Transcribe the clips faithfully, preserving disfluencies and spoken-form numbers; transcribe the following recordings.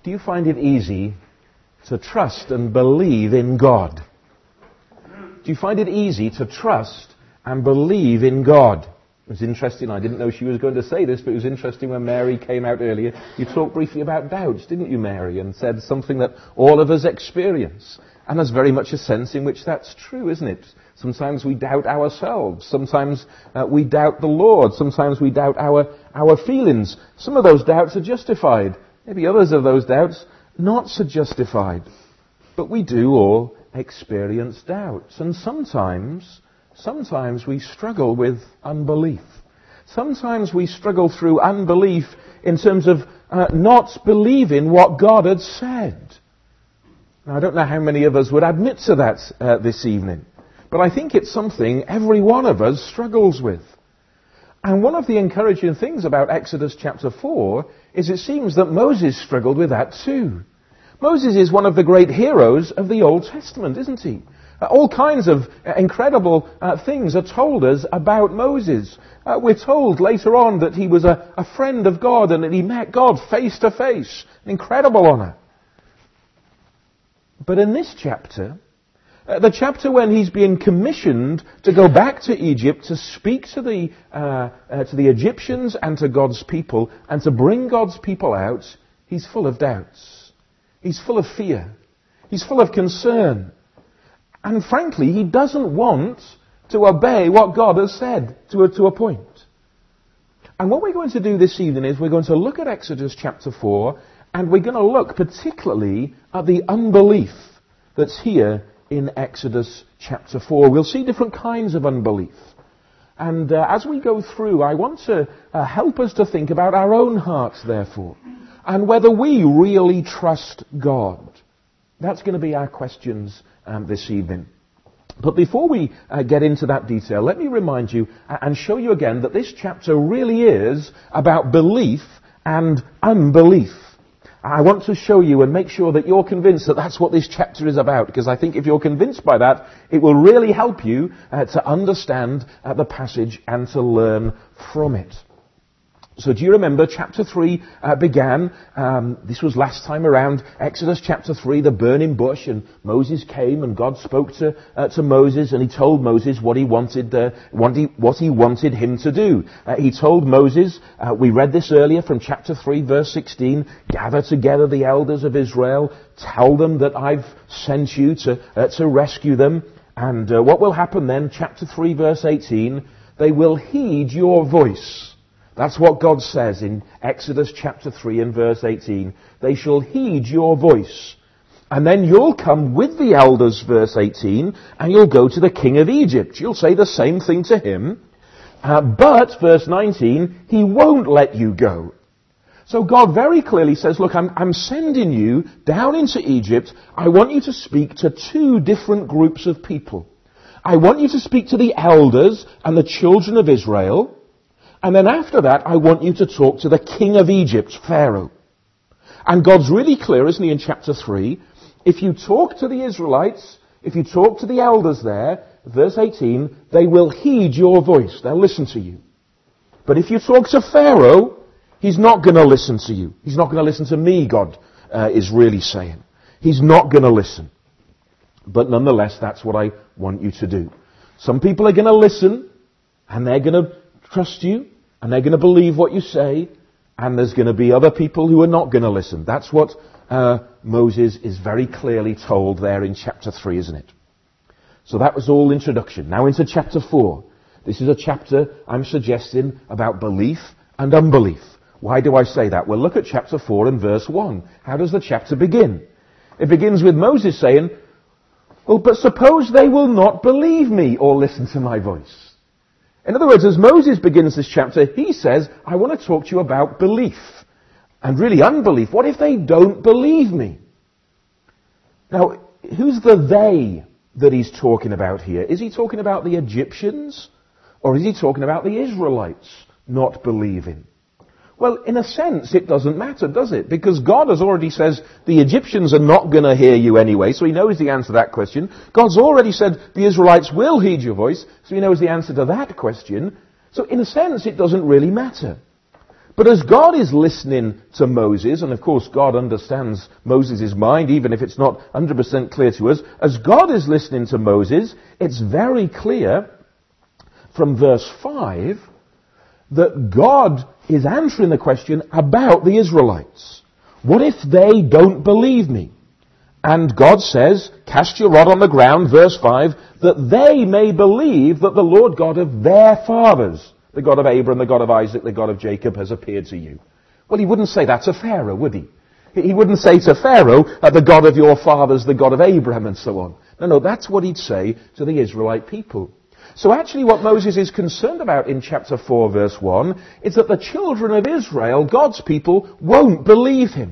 Do you find it easy to trust and believe in God? Do you find it easy to trust and believe in God? It was interesting, I didn't know she was going to say this, but it was interesting when Mary came out earlier. You talked briefly about doubts, didn't you, Mary? And said something that all of us experience. And there's very much a sense in which that's true, isn't it? Sometimes we doubt ourselves. Sometimes uh, we doubt the Lord. Sometimes we doubt our, our feelings. Some of those doubts are justified. Maybe others of those doubts not so justified. But we do all experience doubts. And sometimes, sometimes we struggle with unbelief. Sometimes we struggle through unbelief in terms of uh, not believing what God had said. Now, I don't know how many of us would admit to that uh, this evening. But I think it's something every one of us struggles with. And one of the encouraging things about Exodus chapter four is it seems that Moses struggled with that too. Moses is one of the great heroes of the Old Testament, isn't he? Uh, all kinds of uh, incredible uh, things are told us about Moses. Uh, we're told later on that he was a, a friend of God and that he met God face to face. An incredible honour. But in this chapter, Uh, the chapter when he's being commissioned to go back to Egypt to speak to the uh, uh, to the Egyptians and to God's people and to bring God's people out, he's full of doubts. He's full of fear. He's full of concern. And frankly, he doesn't want to obey what God has said to a, to a point. And what we're going to do this evening is we're going to look at Exodus chapter four, and we're going to look particularly at the unbelief that's here in Exodus chapter four. We'll see different kinds of unbelief. And uh, as we go through, I want to uh, help us to think about our own hearts, therefore, and whether we really trust God. That's going to be our questions um, this evening. But before we uh, get into that detail, let me remind you and show you again that this chapter really is about belief and unbelief. I want to show you and make sure that you're convinced that that's what this chapter is about, because I think if you're convinced by that, it will really help you uh, to understand uh, the passage and to learn from it. So do you remember chapter three uh, began, um, this was last time around, Exodus chapter three, the burning bush, and Moses came and God spoke to uh, to Moses and he told Moses what he wanted uh, what, he, what he wanted him to do. Uh, he told Moses, uh, we read this earlier from chapter three verse sixteen, gather together the elders of Israel, tell them that I've sent you to, uh, to rescue them, and uh, what will happen then, chapter three verse eighteen, they will heed your voice. That's what God says in Exodus chapter three and verse eighteen. They shall heed your voice. And then you'll come with the elders, verse eighteen, and you'll go to the king of Egypt. You'll say the same thing to him. Uh, but, verse nineteen, he won't let you go. So God very clearly says, look, I'm, I'm sending you down into Egypt. I want you to speak to two different groups of people. I want you to speak to the elders and the children of Israel. And then after that, I want you to talk to the king of Egypt, Pharaoh. And God's really clear, isn't he, in chapter three? If you talk to the Israelites, if you talk to the elders there, verse eighteen, they will heed your voice. They'll listen to you. But if you talk to Pharaoh, he's not going to listen to you. He's not going to listen to me, God uh, is really saying. He's not going to listen. But nonetheless, that's what I want you to do. Some people are going to listen, and they're going to trust you, and they're going to believe what you say, and there's going to be other people who are not going to listen. That's what uh, Moses is very clearly told there in chapter three, isn't it? So that was all introduction. Now into chapter four. This is a chapter, I'm suggesting, about belief and unbelief. Why do I say that? Well, look at chapter four and verse one. How does the chapter begin? It begins with Moses saying, well, but suppose they will not believe me or listen to my voice. In other words, as Moses begins this chapter, he says, I want to talk to you about belief and really unbelief. What if they don't believe me? Now, who's the they that he's talking about here? Is he talking about the Egyptians, or is he talking about the Israelites not believing? Well, in a sense, it doesn't matter, does it? Because God has already said the Egyptians are not going to hear you anyway, so he knows the answer to that question. God's already said the Israelites will heed your voice, so he knows the answer to that question. So in a sense, it doesn't really matter. But as God is listening to Moses, and of course God understands Moses' mind, even if it's not one hundred percent clear to us, as God is listening to Moses, it's very clear from verse five that God is answering the question about the Israelites. What if they don't believe me? And God says, cast your rod on the ground, verse five, that they may believe that the Lord God of their fathers, the God of Abraham, the God of Isaac, the God of Jacob, has appeared to you. Well, he wouldn't say that to Pharaoh, would he? He wouldn't say to Pharaoh, uh, the God of your fathers, the God of Abraham, and so on. No, no, that's what he'd say to the Israelite people. So actually what Moses is concerned about in chapter four, verse one, is that the children of Israel, God's people, won't believe him.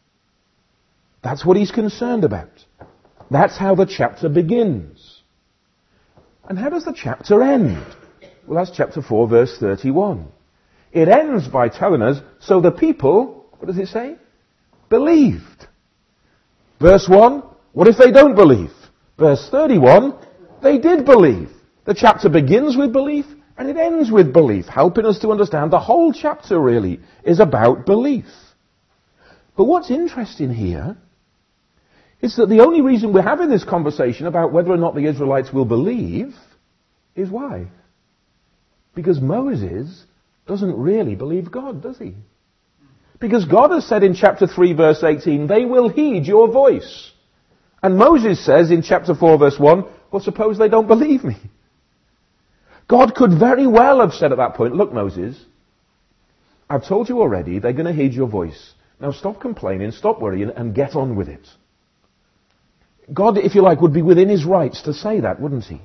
That's what he's concerned about. That's how the chapter begins. And how does the chapter end? Well, that's chapter four, verse thirty-one. It ends by telling us, so the people, what does it say? Believed. Verse one, what if they don't believe? Verse thirty-one, they did believe. The chapter begins with belief and it ends with belief, helping us to understand the whole chapter really is about belief. But what's interesting here is that the only reason we're having this conversation about whether or not the Israelites will believe is why? Because Moses doesn't really believe God, does he? Because God has said in chapter three, verse eighteen, they will heed your voice. And Moses says in chapter four, verse one, well, suppose they don't believe me. God could very well have said at that point, look, Moses, I've told you already, they're going to heed your voice. Now stop complaining, stop worrying, and get on with it. God, if you like, would be within his rights to say that, wouldn't he?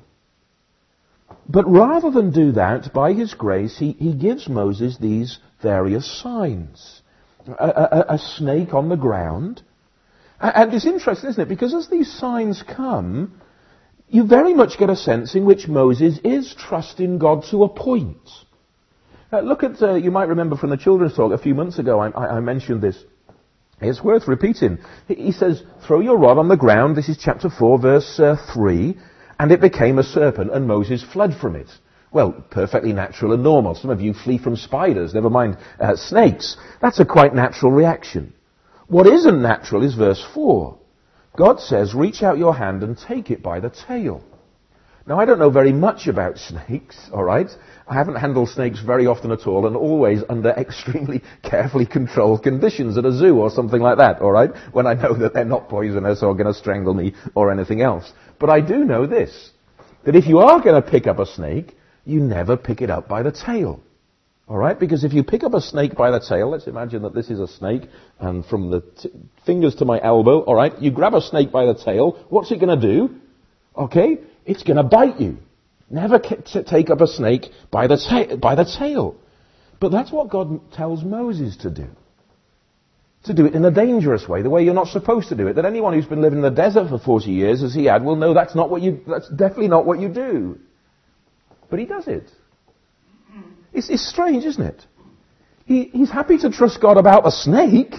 But rather than do that, by his grace, he, he gives Moses these various signs. A, a, a snake on the ground. And it's interesting, isn't it? Because as these signs come, you very much get a sense in which Moses is trusting God to a point. Uh, look at, uh, you might remember from the children's talk a few months ago, I, I, I mentioned this. It's worth repeating. He, he says, throw your rod on the ground, this is chapter four, verse uh, three, and it became a serpent, and Moses fled from it. Well, perfectly natural and normal. Some of you flee from spiders, never mind uh, snakes. That's a quite natural reaction. What isn't natural is verse four. God says, reach out your hand and take it by the tail. Now, I don't know very much about snakes, all right? I haven't handled snakes very often at all, and always under extremely carefully controlled conditions at a zoo or something like that, all right? When I know that they're not poisonous or going to strangle me or anything else. But I do know this, that if you are going to pick up a snake, you never pick it up by the tail. All right? Because if you pick up a snake by the tail, let's imagine that this is a snake, and from the t- fingers to my elbow, all right, you grab a snake by the tail, what's it going to do? Okay? It's going to bite you. Never c- take up a snake by the, ta- by the tail. But that's what God tells Moses to do. To do it in a dangerous way, the way you're not supposed to do it. That anyone who's been living in the desert for forty years, as he had, will know that's not what you, that's definitely not what you do. But he does it. It's, it's strange, isn't it? He, he's happy to trust God about a snake,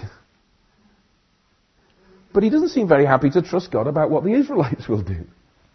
but he doesn't seem very happy to trust God about what the Israelites will do.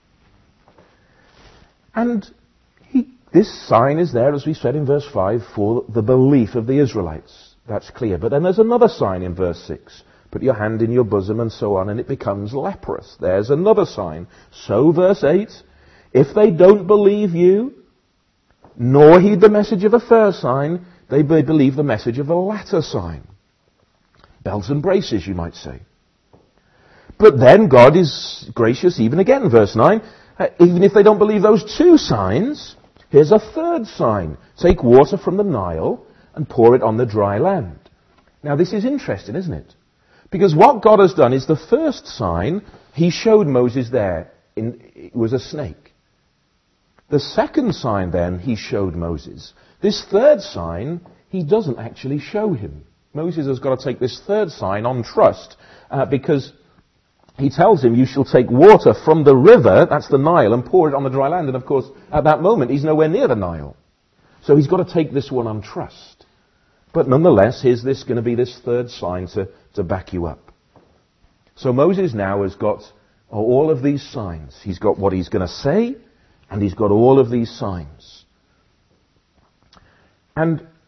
And he, this sign is there, as we said in verse five, for the belief of the Israelites. That's clear. But then there's another sign in verse six. Put your hand in your bosom and so on, and it becomes leprous. There's another sign. So, verse eight, if they don't believe you, nor heed the message of a first sign, they believe the message of a latter sign. Belts and braces, you might say. But then God is gracious even again, verse nine. Uh, even if they don't believe those two signs, here's a third sign. Take water from the Nile and pour it on the dry land. Now this is interesting, isn't it? Because what God has done is the first sign he showed Moses there in, it was a snake. The second sign, then, he showed Moses. This third sign, he doesn't actually show him. Moses has got to take this third sign on trust, uh, because he tells him, you shall take water from the river, that's the Nile, and pour it on the dry land. And of course, at that moment, he's nowhere near the Nile. So he's got to take this one on trust. But nonetheless, here's this going to be this third sign to, to back you up. So Moses now has got all of these signs. He's got what he's going to say, and he's got all of these signs. And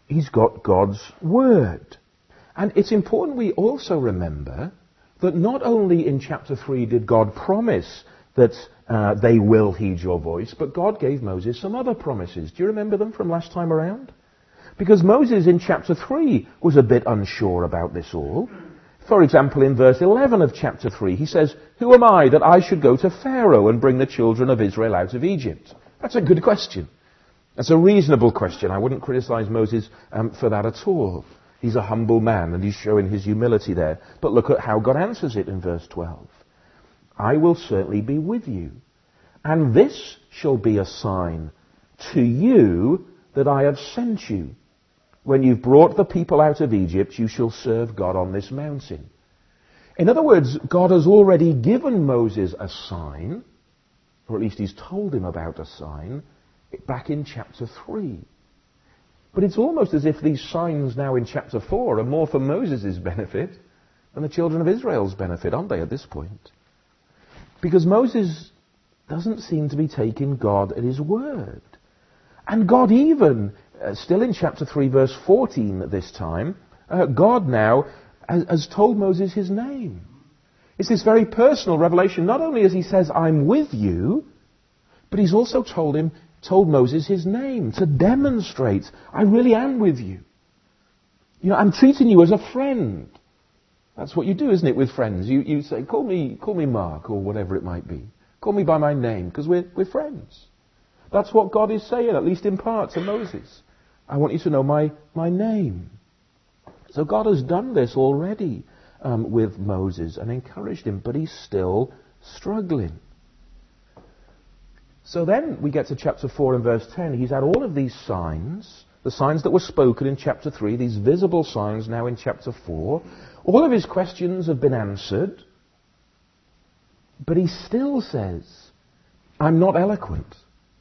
He's got God's word. And it's important we also remember that not only in chapter three did God promise that uh, they will heed your voice, but God gave Moses some other promises. Do you remember them from last time around? Because Moses in chapter three was a bit unsure about this all. For example, in verse eleven of chapter three, he says, "Who am I that I should go to Pharaoh and bring the children of Israel out of Egypt?" That's a good question. That's a reasonable question. I wouldn't criticize Moses um, for that at all. He's a humble man, and he's showing his humility there. But look at how God answers it in verse twelve. "I will certainly be with you, and this shall be a sign to you that I have sent you. When you've brought the people out of Egypt, you shall serve God on this mountain." In other words, God has already given Moses a sign, or at least he's told him about a sign, back in chapter three. But it's almost as if these signs now in chapter four are more for Moses' benefit than the children of Israel's benefit, aren't they, at this point? Because Moses doesn't seem to be taking God at his word. And God even, uh, still in chapter three, verse fourteen at this time, uh, God now has, has told Moses his name. It's this very personal revelation. Not only as he says, "I'm with you," but he's also told him, told Moses his name to demonstrate, I really am with you. You know, I'm treating you as a friend. That's what you do, isn't it, with friends? You, you say, call me, call me Mark, or whatever it might be. Call me by my name, because we're, we're friends. That's what God is saying, at least in part, to Moses. I want you to know my, my name. So God has done this already um, with Moses and encouraged him, but he's still struggling. So then we get to chapter four and verse ten. He's had all of these signs, the signs that were spoken in chapter three, these visible signs now in chapter four. All of his questions have been answered, but he still says, "I'm not eloquent."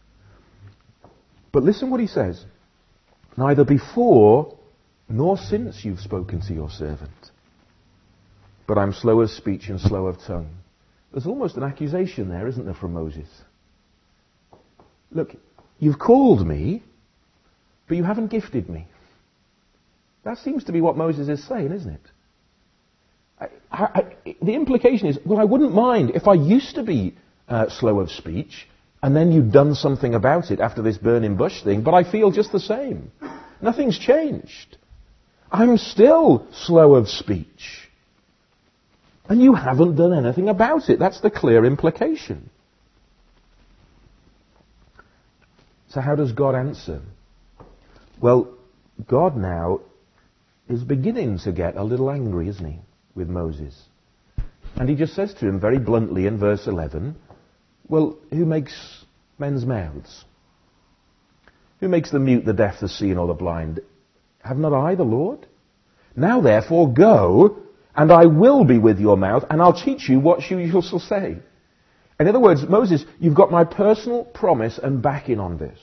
But listen what he says. "Neither before nor since you've spoken to your servant. But I'm slow of speech and slow of tongue." There's almost an accusation there, isn't there, from Moses? Look, you've called me, but you haven't gifted me. That seems to be what Moses is saying, isn't it? I, I, I, the implication is, well, I wouldn't mind if I used to be uh, slow of speech, and then you'd done something about it after this burning bush thing, but I feel just the same. Nothing's changed. I'm still slow of speech. And you haven't done anything about it. That's the clear implication. So how does God answer? Well, God now is beginning to get a little angry, isn't he, with Moses? And he just says to him very bluntly in verse eleven, well, who makes men's mouths? Who makes the mute, the deaf, the seeing, or the blind? Have not I the Lord? Now therefore go, and I will be with your mouth, and I'll teach you what you shall say. In other words, Moses, you've got my personal promise and backing on this.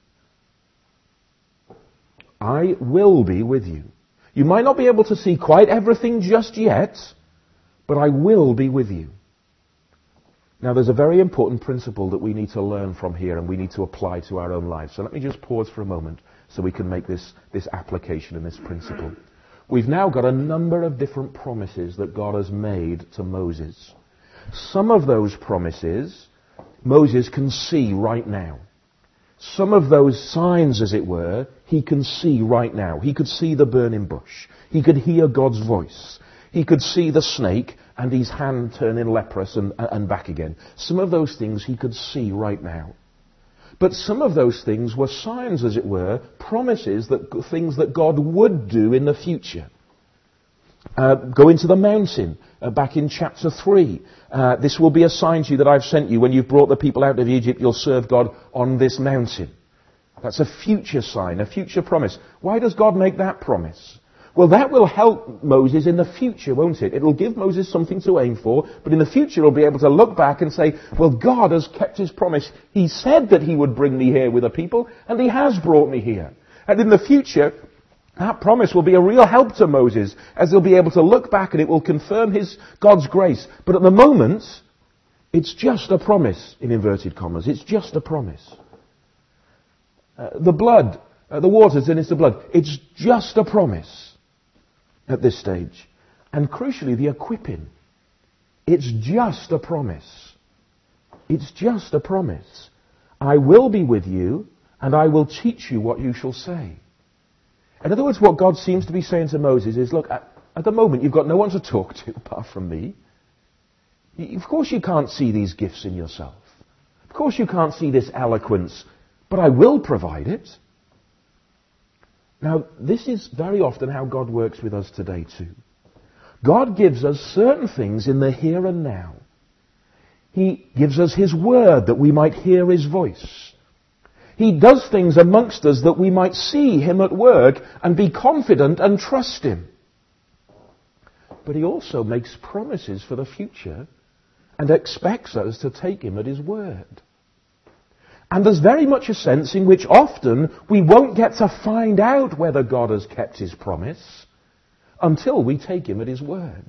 I will be with you. You might not be able to see quite everything just yet, but I will be with you. Now, there's a very important principle that we need to learn from here and we need to apply to our own lives. So let me just pause for a moment so we can make this, this application and this principle. We've now got a number of different promises that God has made to Moses. Some of those promises Moses can see right now. Some of those signs, as it were, he can see right now. He could see the burning bush. He could hear God's voice. He could see the snake and his hand turning leprous and, and back again. Some of those things he could see right now. But some of those things were signs, as it were, promises, that things that God would do in the future. Uh, go into the mountain, uh, back in chapter three. Uh, this will be a sign to you that I've sent you. When you've brought the people out of Egypt, you'll serve God on this mountain. That's a future sign, a future promise. Why does God make that promise? Well, that will help Moses in the future, won't it? It'll give Moses something to aim for, but in the future he'll be able to look back and say, well, God has kept his promise. He said that he would bring me here with a people, and he has brought me here. And in the future, that promise will be a real help to Moses, as he'll be able to look back and it will confirm his God's grace. But at the moment, it's just a promise, in inverted commas. It's just a promise. Uh, the blood Uh, the waters and it's the blood. It's just a promise at this stage. And crucially, the equipping. It's just a promise. It's just a promise. I will be with you, and I will teach you what you shall say. In other words, what God seems to be saying to Moses is, look, at, at the moment you've got no one to talk to apart from me. Of course you can't see these gifts in yourself. Of course you can't see this eloquence, but I will provide it. Now, this is very often how God works with us today too. God gives us certain things in the here and now. He gives us His word that we might hear His voice. He does things amongst us that we might see Him at work and be confident and trust Him. But He also makes promises for the future and expects us to take Him at His word. And there's very much a sense in which often we won't get to find out whether God has kept His promise until we take Him at His word.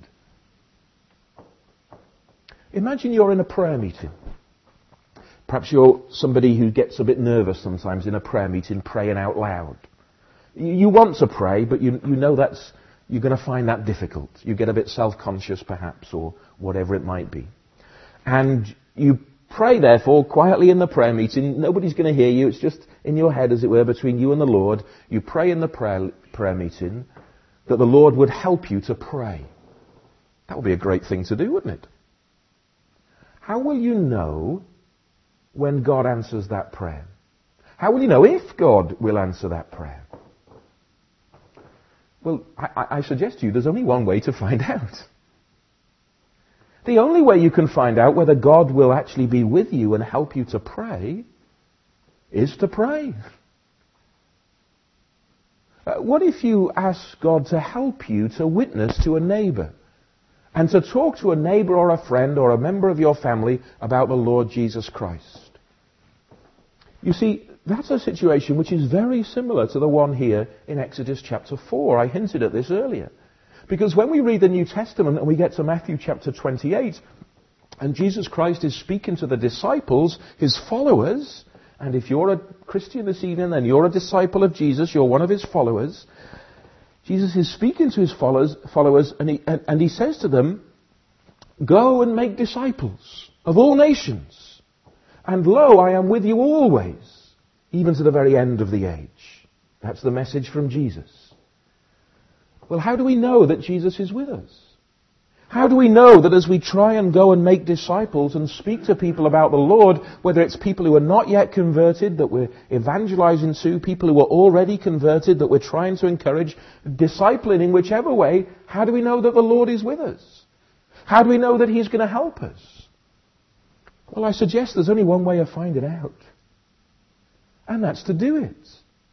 Imagine you're in a prayer meeting. Perhaps you're somebody who gets a bit nervous sometimes in a prayer meeting praying out loud. You want to pray, but you, you know that's, you're going to find that difficult. You get a bit self-conscious perhaps, or whatever it might be. And you pray therefore quietly in the prayer meeting. Nobody's going to hear you. It's just in your head, as it were, between you and the Lord. You pray in the prayer, prayer meeting that the Lord would help you to pray. That would be a great thing to do, wouldn't it? How will you know when God answers that prayer? How will you know if God will answer that prayer? Well, I, I suggest to you there's only one way to find out. The only way you can find out whether God will actually be with you and help you to pray is to pray. Uh, what if you ask God to help you to witness to a neighbour and to talk to a neighbour or a friend or a member of your family about the Lord Jesus Christ? You see, that's a situation which is very similar to the one here in Exodus chapter four. I hinted at this earlier. Because when we read the New Testament and we get to Matthew chapter twenty-eight, and Jesus Christ is speaking to the disciples, His followers, and if you're a Christian this evening, then you're a disciple of Jesus, you're one of His followers. Jesus is speaking to His followers, followers and, he, and, and He says to them, go and make disciples of all nations. And lo, I am with you always, even to the very end of the age. That's the message from Jesus. Well, how do we know that Jesus is with us? How do we know that as we try and go and make disciples and speak to people about the Lord, whether it's people who are not yet converted, that we're evangelizing to, people who are already converted, that we're trying to encourage, discipling in whichever way, how do we know that the Lord is with us? How do we know that He's going to help us? Well, I suggest there's only one way of finding out. And that's to do it.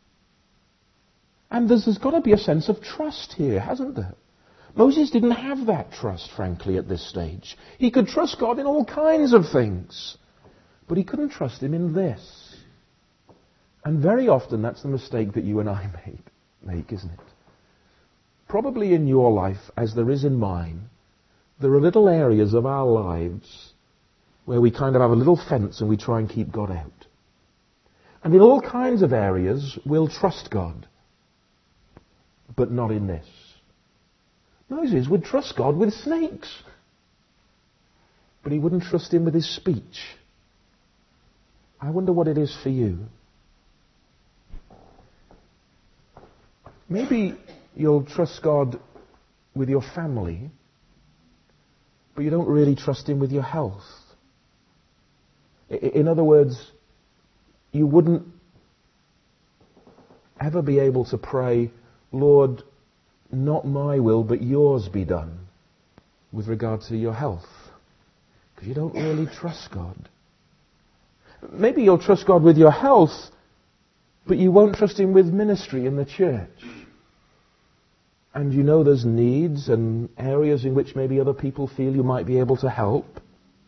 And there's, there's got to be a sense of trust here, hasn't there? Moses didn't have that trust, frankly, at this stage. He could trust God in all kinds of things, but he couldn't trust Him in this. And very often that's the mistake that you and I make, make, isn't it? Probably in your life, as there is in mine, there are little areas of our lives where we kind of have a little fence and we try and keep God out. And in all kinds of areas, we'll trust God, but not in this. Moses would trust God with snakes, but he wouldn't trust Him with his speech. I wonder what it is for you. Maybe you'll trust God with your family, but you don't really trust Him with your health. In other words, you wouldn't ever be able to pray, Lord, not my will, but yours be done, with regard to your health, because you don't really trust God. Maybe you'll trust God with your health, but you won't trust Him with ministry in the church. And you know there's needs and areas in which maybe other people feel you might be able to help,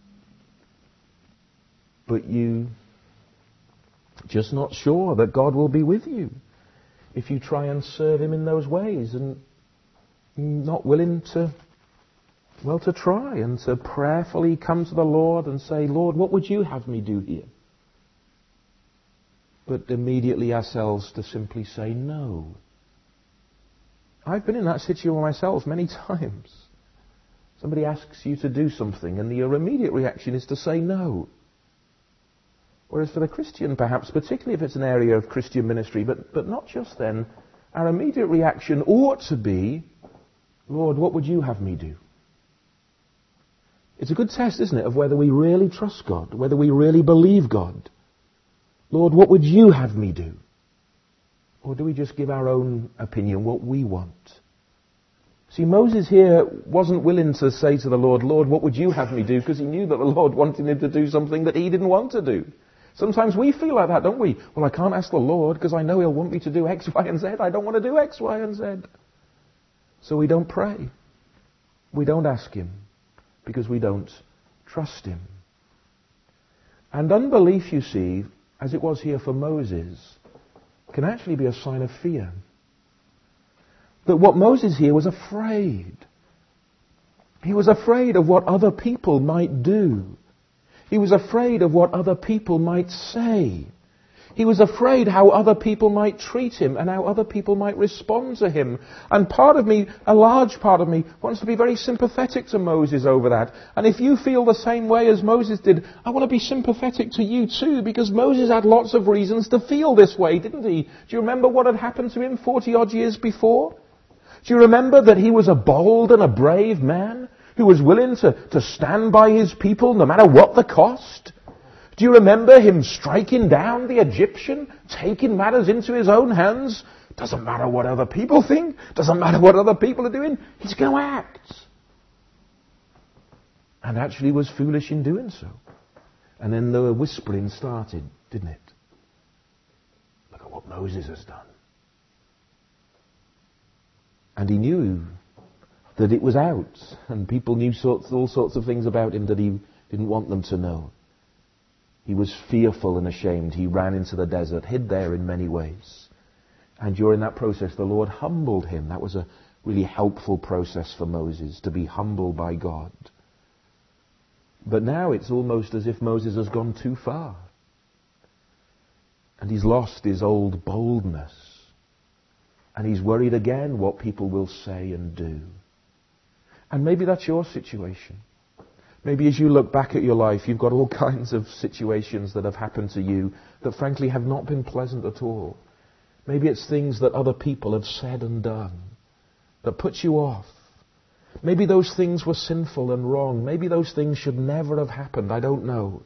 but you just not sure that God will be with you if you try and serve Him in those ways, and not willing to, well, to try and to prayerfully come to the Lord and say, Lord, what would you have me do here? but immediately ourselves to simply say no. I've been in that situation myself many times. Somebody asks you to do something and your immediate reaction is to say no. Whereas for the Christian, perhaps, particularly if it's an area of Christian ministry, but, but not just then, our immediate reaction ought to be, Lord, what would you have me do? It's a good test, isn't it, of whether we really trust God, whether we really believe God. Lord, what would you have me do? Or do we just give our own opinion, what we want? See, Moses here wasn't willing to say to the Lord, Lord, what would you have me do? Because he knew that the Lord wanted him to do something that he didn't want to do. Sometimes we feel like that, don't we? Well, I can't ask the Lord because I know he'll want me to do X, Y, and Z. I don't want to do X, Y, and Z. So we don't pray. We don't ask him because we don't trust him. And unbelief, you see, as it was here for Moses, can actually be a sign of fear. That what Moses here was afraid. He was afraid of what other people might do. He was afraid of what other people might say. He was afraid how other people might treat him and how other people might respond to him. And part of me, a large part of me, wants to be very sympathetic to Moses over that. And if you feel the same way as Moses did, I want to be sympathetic to you too, because Moses had lots of reasons to feel this way, didn't he? Do you remember what had happened to him forty odd years before? Do you remember that he was a bold and a brave man who was willing to, to stand by his people no matter what the cost? Do you remember him striking down the Egyptian, taking matters into his own hands? Doesn't matter what other people think. Doesn't matter what other people are doing. He's going to act. And actually was foolish in doing so. And then the whispering started, didn't it? Look at what Moses has done. And he knew that it was out. And people knew sorts, all sorts of things about him that he didn't want them to know. He was fearful and ashamed. He ran into the desert, hid there in many ways. And during that process, the Lord humbled him. That was a really helpful process for Moses, to be humbled by God. But now it's almost as if Moses has gone too far. And he's lost his old boldness. And he's worried again what people will say and do. And maybe that's your situation. Maybe as you look back at your life, you've got all kinds of situations that have happened to you that frankly have not been pleasant at all. Maybe it's things that other people have said and done that puts you off. Maybe those things were sinful and wrong. Maybe those things should never have happened. I don't know.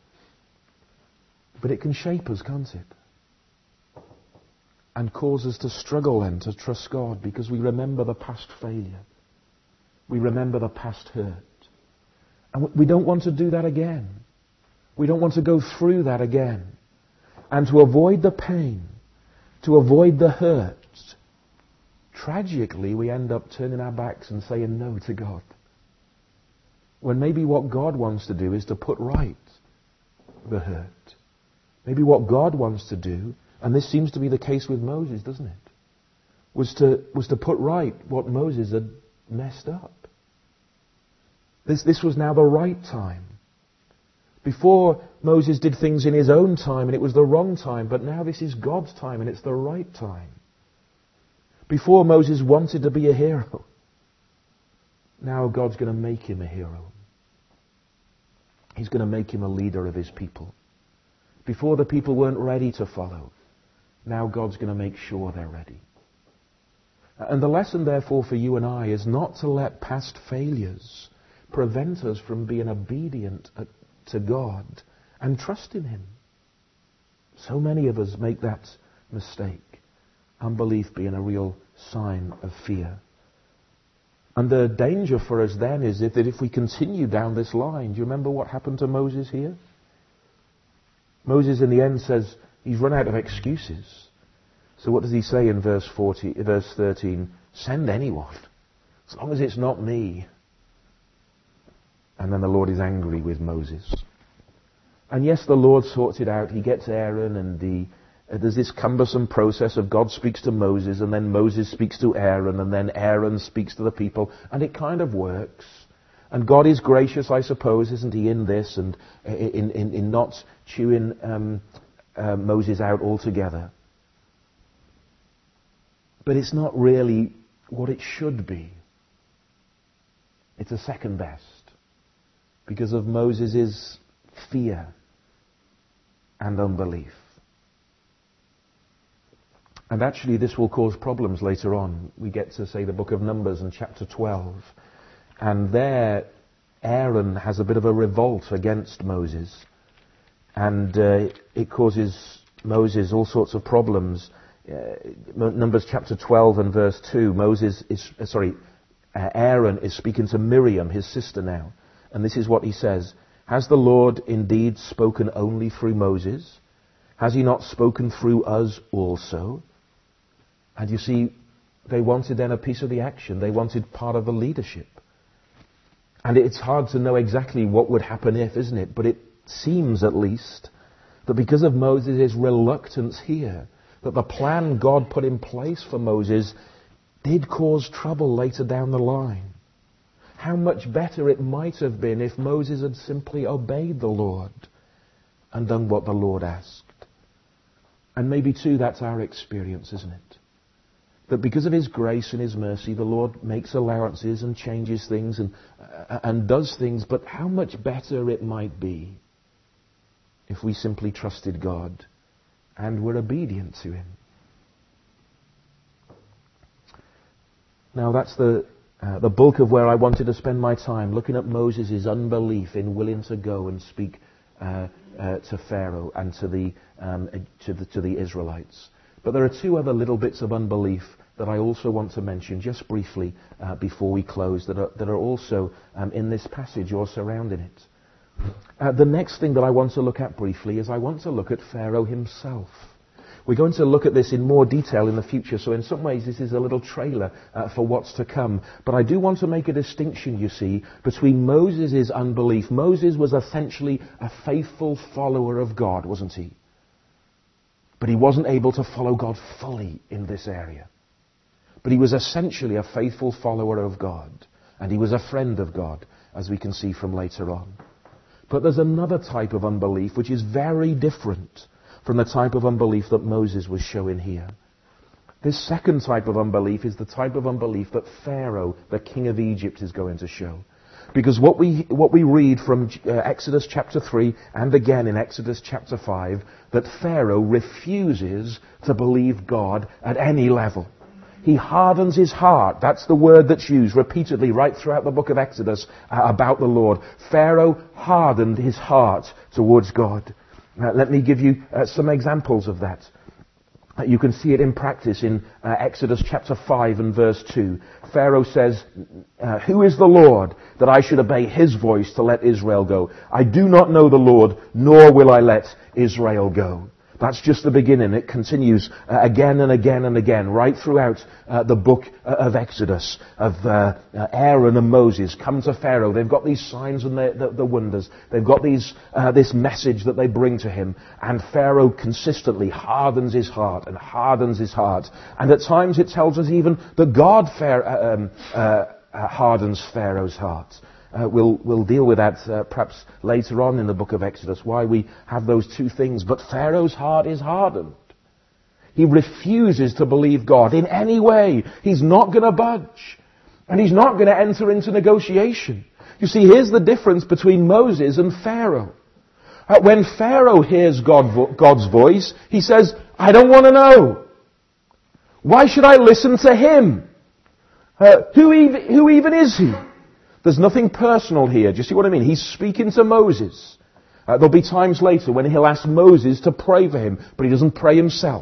But it can shape us, can't it? And cause us to struggle then to trust God because we remember the past failure. We remember the past hurt. And we don't want to do that again. We don't want to go through that again. And to avoid the pain, to avoid the hurt, tragically we end up turning our backs and saying no to God. When maybe what God wants to do is to put right the hurt. Maybe what God wants to do, and this seems to be the case with Moses, doesn't it? Was to, was to put right what Moses had messed up. This, this was now the right time. Before, Moses did things in his own time and it was the wrong time, but now this is God's time and it's the right time. Before, Moses wanted to be a hero. Now God's going to make him a hero. He's going to make him a leader of his people. Before, the people weren't ready to follow. Now God's going to make sure they're ready. And the lesson, therefore, for you and I is not to let past failures prevent us from being obedient to God and trust in him. So many of us make that mistake. Unbelief being a real sign of fear. And the danger for us then is that if we continue down this line, do you remember what happened to Moses here? Moses in the end says he's run out of excuses. So what does he say in verse forty, verse thirteen? Send anyone, as long as it's not me. And then the Lord is angry with Moses. And yes, the Lord sorts it out. He gets Aaron and the, uh, there's this cumbersome process of God speaks to Moses and then Moses speaks to Aaron and then Aaron speaks to the people. And it kind of works. And God is gracious, I suppose, isn't he, in this and in, in, in not chewing um, uh, Moses out altogether. But it's not really what it should be. It's a second best because of Moses' fear and unbelief. And actually this will cause problems later on. We get to, say, the book of Numbers in chapter twelve. And there Aaron has a bit of a revolt against Moses. And uh, it causes Moses all sorts of problems. Uh, Numbers chapter twelve and verse two, Moses is, uh, sorry, uh, Aaron is speaking to Miriam, his sister now. And this is what he says. Has the Lord indeed spoken only through Moses? Has he not spoken through us also? And you see, they wanted then a piece of the action. They wanted part of the leadership. And it's hard to know exactly what would happen if, isn't it? But it seems at least that because of Moses' reluctance here, that the plan God put in place for Moses did cause trouble later down the line. How much better it might have been if Moses had simply obeyed the Lord and done what the Lord asked. And maybe too that's our experience, isn't it? That because of His grace and His mercy, the Lord makes allowances and changes things and, uh, and does things, but how much better it might be if we simply trusted God and were obedient to Him. Now that's the uh, the bulk of where I wanted to spend my time, looking at Moses' unbelief in willing to go and speak uh, uh, to Pharaoh and to the, um, to the to the Israelites. But there are two other little bits of unbelief that I also want to mention just briefly uh, before we close that are, that are also um, in this passage or surrounding it. Uh, the next thing that I want to look at briefly is I want to look at Pharaoh himself. We're going to look at this in more detail in the future, so in some ways this is a little trailer uh, for what's to come. But I do want to make a distinction, you see, between Moses' unbelief. Moses was essentially a faithful follower of God, wasn't he? But he wasn't able to follow God fully in this area. But he was essentially a faithful follower of God. And he was a friend of God, as we can see from later on. But there's another type of unbelief which is very different from the type of unbelief that Moses was showing here. This second type of unbelief is the type of unbelief that Pharaoh, the king of Egypt, is going to show. Because what we what we read from uh, Exodus chapter three and again in Exodus chapter five, that Pharaoh refuses to believe God at any level. He hardens his heart. That's the word that's used repeatedly right throughout the book of Exodus uh, about the Lord. Pharaoh hardened his heart towards God. Uh, let me give you uh, some examples of that. Uh, you can see it in practice in uh, Exodus chapter five and verse two. Pharaoh says, uh, who is the Lord that I should obey His voice to let Israel go? I do not know the Lord, nor will I let Israel go. That's just the beginning. It continues uh, again and again and again, right throughout uh, the book uh, of Exodus, of uh, uh, Aaron and Moses come to Pharaoh. They've got these signs and the, the, the wonders. They've got these uh, this message that they bring to him. And Pharaoh consistently hardens his heart and hardens his heart. And at times it tells us even that God Pharaoh, um, uh, uh, hardens Pharaoh's heart. Uh, we'll, we'll deal with that uh, perhaps later on in the book of Exodus, why we have those two things. But Pharaoh's heart is hardened. He refuses to believe God in any way. He's not going to budge. And he's not going to enter into negotiation. You see, here's the difference between Moses and Pharaoh. Uh, when Pharaoh hears God vo- God's voice, he says, I don't want to know. Why should I listen to him? Uh, who, even, who even is he? There's nothing personal here. Do you see what I mean? He's speaking to Moses. Uh, there'll be times later when he'll ask Moses to pray for him, but he doesn't pray himself.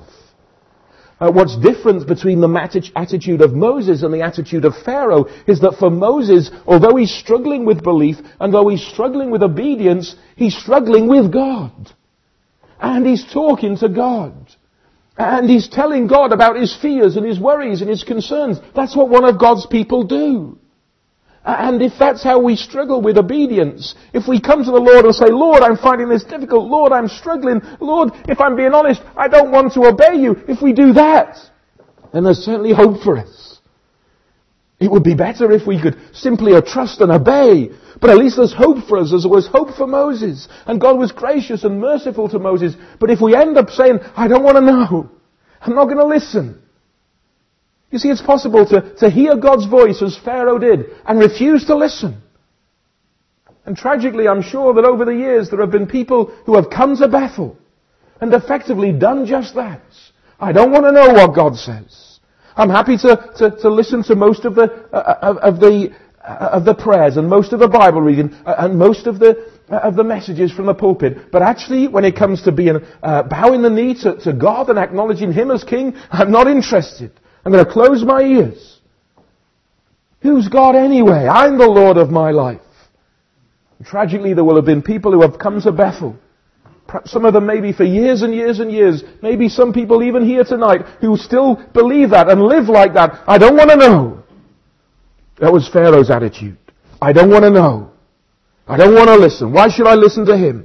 Uh, what's different between the attitude of Moses and the attitude of Pharaoh is that for Moses, although he's struggling with belief, and though he's struggling with obedience, he's struggling with God. And he's talking to God. And he's telling God about his fears and his worries and his concerns. That's what one of God's people do. And if that's how we struggle with obedience, if we come to the Lord and say, Lord, I'm finding this difficult, Lord, I'm struggling, Lord, if I'm being honest, I don't want to obey you, if we do that, then there's certainly hope for us. It would be better if we could simply trust and obey. But at least there's hope for us as there was hope for Moses. And God was gracious and merciful to Moses. But if we end up saying, I don't want to know, I'm not going to listen. You see, it's possible to, to hear God's voice as Pharaoh did and refuse to listen. And tragically, I'm sure that over the years there have been people who have come to Bethel and effectively done just that. I don't want to know what God says. I'm happy to, to, to listen to most of the, uh, of, of the, uh, of the prayers and most of the Bible reading uh, and most of the, uh, of the messages from the pulpit. But actually, when it comes to being, uh, bowing the knee to, to God and acknowledging Him as King, I'm not interested. I'm going to close my ears. Who's God anyway? I'm the Lord of my life. And tragically, there will have been people who have come to Bethel. Perhaps some of them maybe for years and years and years. Maybe some people even here tonight who still believe that and live like that. I don't want to know. That was Pharaoh's attitude. I don't want to know. I don't want to listen. Why should I listen to him?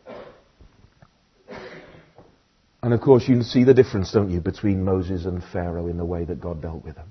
And of course you can see the difference, don't you, between Moses and Pharaoh in the way that God dealt with them.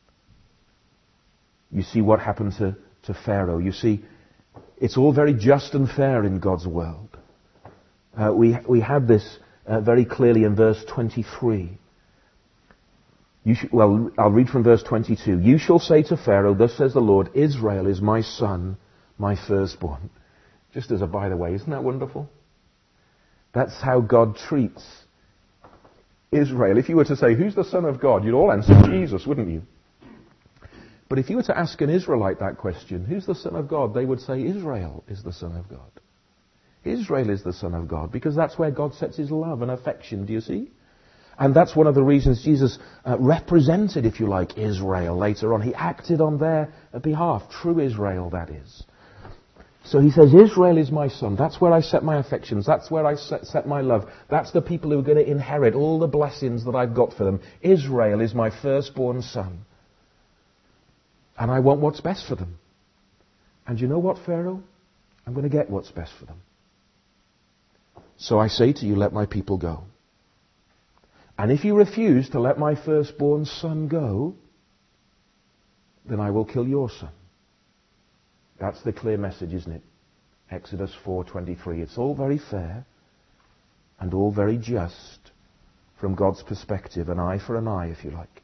You see what happened to, to Pharaoh. You see, it's all very just and fair in God's world. Uh, we we had this uh, very clearly in verse twenty-three. You sh- well, I'll read from verse twenty-two. You shall say to Pharaoh, thus says the Lord, Israel is my son, my firstborn. Just as a by the way, isn't that wonderful? That's how God treats Israel. If you were to say, who's the Son of God? You'd all answer Jesus, wouldn't you? But if you were to ask an Israelite that question, who's the Son of God? They would say, Israel is the Son of God. Israel is the Son of God, because that's where God sets His love and affection, do you see? And that's one of the reasons Jesus uh, represented, if you like, Israel later on. He acted on their behalf, true Israel, that is. So He says, Israel is my son. That's where I set my affections. That's where I set, set my love. That's the people who are going to inherit all the blessings that I've got for them. Israel is my firstborn son. And I want what's best for them. And you know what, Pharaoh? I'm going to get what's best for them. So I say to you, let my people go. And if you refuse to let my firstborn son go, then I will kill your son. That's the clear message, isn't it? Exodus four twenty-three. It's all very fair and all very just from God's perspective, an eye for an eye, if you like.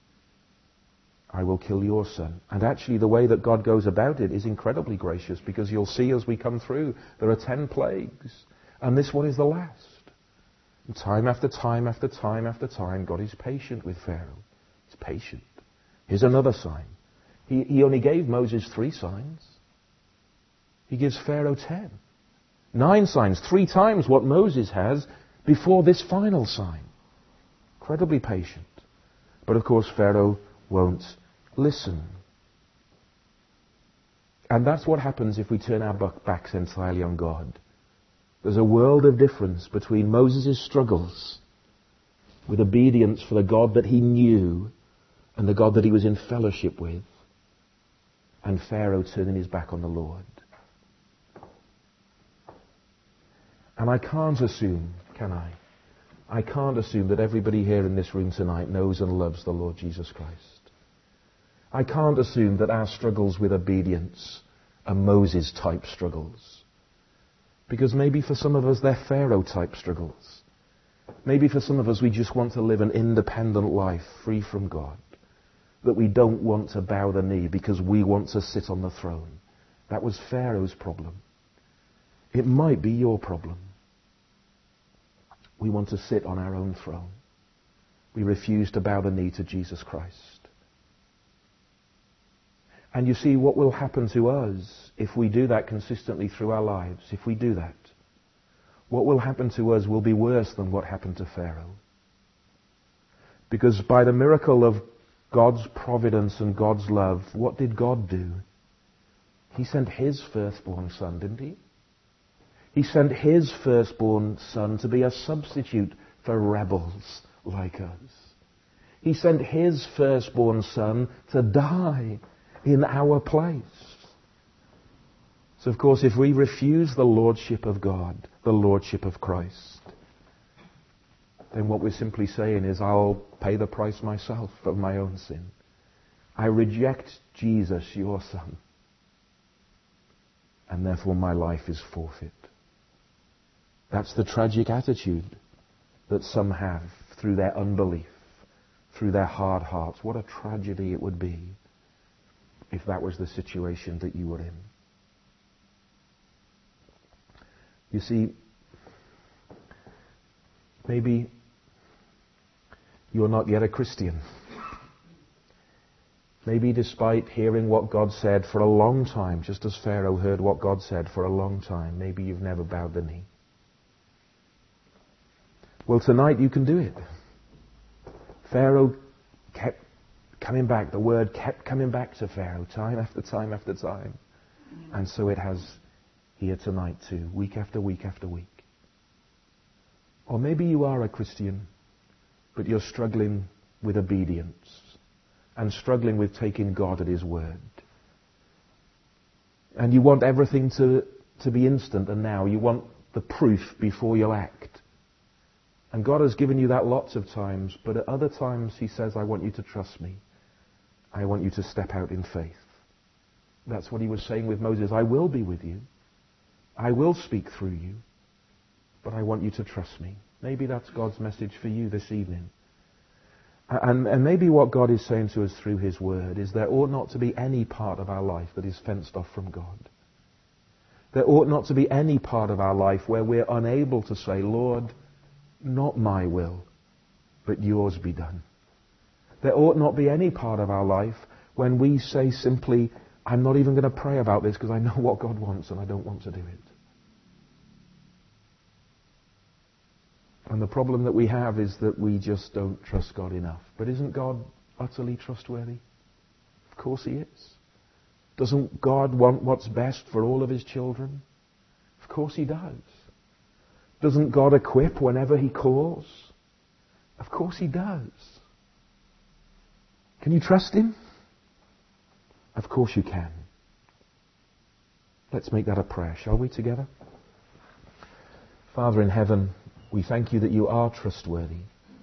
I will kill your son. And actually the way that God goes about it is incredibly gracious, because you'll see as we come through, there are ten plagues. And this one is the last. And time after time after time after time, God is patient with Pharaoh. He's patient. Here's another sign. He, he only gave Moses three signs. He gives Pharaoh ten. Nine signs, three times what Moses has before this final sign. Incredibly patient. But of course Pharaoh won't listen. And that's what happens if we turn our backs entirely on God. There's a world of difference between Moses' struggles with obedience for the God that he knew and the God that he was in fellowship with, and Pharaoh turning his back on the Lord. And I can't assume, can I? I can't assume that everybody here in this room tonight knows and loves the Lord Jesus Christ. I can't assume that our struggles with obedience are Moses-type struggles. Because maybe for some of us they're Pharaoh-type struggles. Maybe for some of us we just want to live an independent life, free from God. That we don't want to bow the knee because we want to sit on the throne. That was Pharaoh's problem. It might be your problem. We want to sit on our own throne. We refuse to bow the knee to Jesus Christ. And you see, what will happen to us if we do that consistently through our lives, if we do that, what will happen to us will be worse than what happened to Pharaoh. Because by the miracle of God's providence and God's love, what did God do? He sent His firstborn son, didn't He? He sent His firstborn son to be a substitute for rebels like us. He sent His firstborn son to die in our place. So of course, if we refuse the lordship of God, the lordship of Christ, then what we're simply saying is, I'll pay the price myself of my own sin. I reject Jesus, your Son, and therefore my life is forfeit. That's the tragic attitude that some have through their unbelief, through their hard hearts. What a tragedy it would be if that was the situation that you were in. You see, maybe you're not yet a Christian. Maybe despite hearing what God said for a long time, just as Pharaoh heard what God said for a long time, maybe you've never bowed the knee. Well, tonight you can do it. Pharaoh kept coming back. The word kept coming back to Pharaoh time after time after time. And so it has here tonight too, week after week after week. Or maybe you are a Christian, but you're struggling with obedience and struggling with taking God at His word. And you want everything to, to be instant and now. You want the proof before you act. And God has given you that lots of times, but at other times He says, I want you to trust me. I want you to step out in faith. That's what He was saying with Moses. I will be with you. I will speak through you. But I want you to trust me. Maybe that's God's message for you this evening. And, and maybe what God is saying to us through His Word is there ought not to be any part of our life that is fenced off from God. There ought not to be any part of our life where we're unable to say, Lord, not my will, but yours be done. There ought not be any part of our life when we say simply, I'm not even going to pray about this because I know what God wants and I don't want to do it. And the problem that we have is that we just don't trust God enough. But isn't God utterly trustworthy? Of course He is. Doesn't God want what's best for all of His children? Of course He does. Doesn't God equip whenever He calls? Of course He does. Can you trust Him? Of course you can. Let's make that a prayer, shall we, together? Father in heaven, we thank you that you are trustworthy.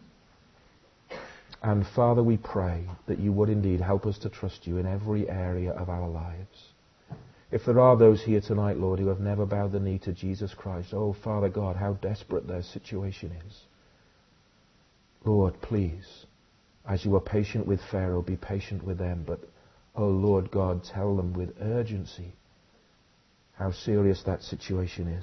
And Father, we pray that you would indeed help us to trust you in every area of our lives. If there are those here tonight, Lord, who have never bowed the knee to Jesus Christ, oh, Father God, how desperate their situation is. Lord, please, as you were patient with Pharaoh, be patient with them. But, oh, Lord God, tell them with urgency how serious that situation is.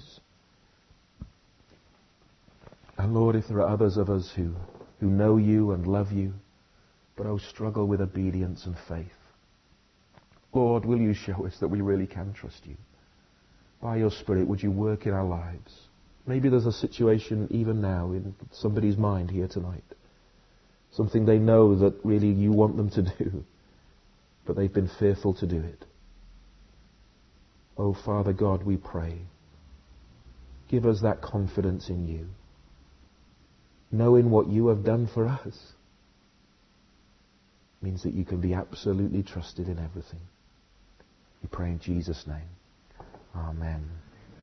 And Lord, if there are others of us who, who know you and love you, but oh, struggle with obedience and faith, Lord, will you show us that we really can trust you? By your Spirit, would you work in our lives? Maybe there's a situation even now in somebody's mind here tonight. Something they know that really you want them to do, but they've been fearful to do it. Oh, Father God, we pray. Give us that confidence in you. Knowing what you have done for us means that you can be absolutely trusted in everything. We pray in Jesus' name. Amen.